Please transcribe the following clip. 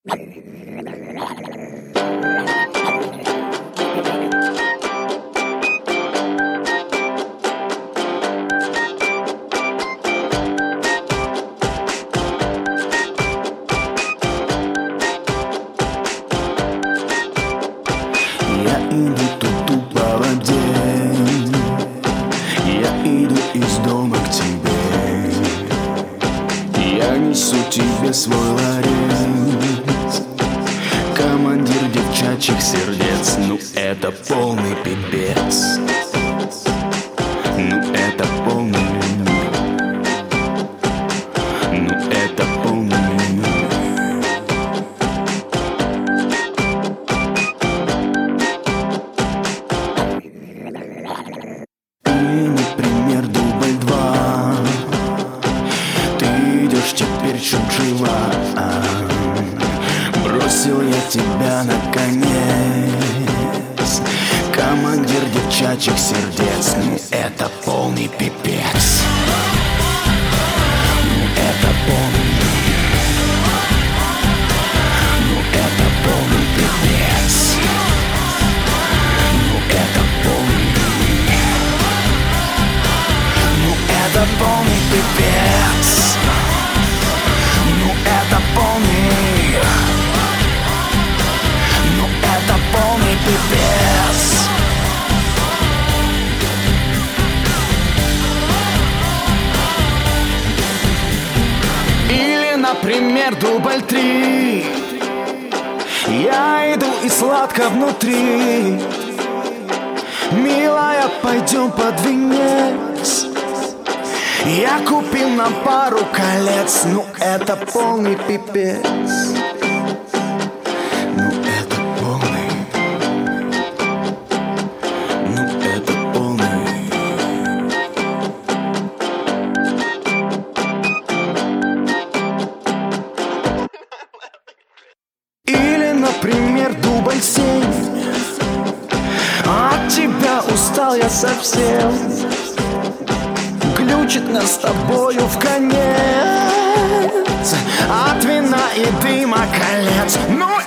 Я иду тут по воде, я иду из дома к тебе. Я несу тебе свой ларец, командир девчачьих сердец. Ну это полный пипец, ну это полный, ну это полный. Или, например, дубль 2. Ты идешь теперь чуть жива. Бросил я тебя наконец, командир девчачьих сердец. Ну это полный пипец, ну это полный, ну это полный пипец, ну это полный, ну это полный пипец, ну это полный, ну это полный пипец. Или, например, дубль 3. Я иду и сладко внутри. Милая, пойдем под венец. Я купил нам пару колец. Ну это полный пипец, ну это полный, ну это полный. Или, например, дубль 7. От тебя устал я совсем. Глючит нас с тобою в конец. От вина и дыма колец. Ну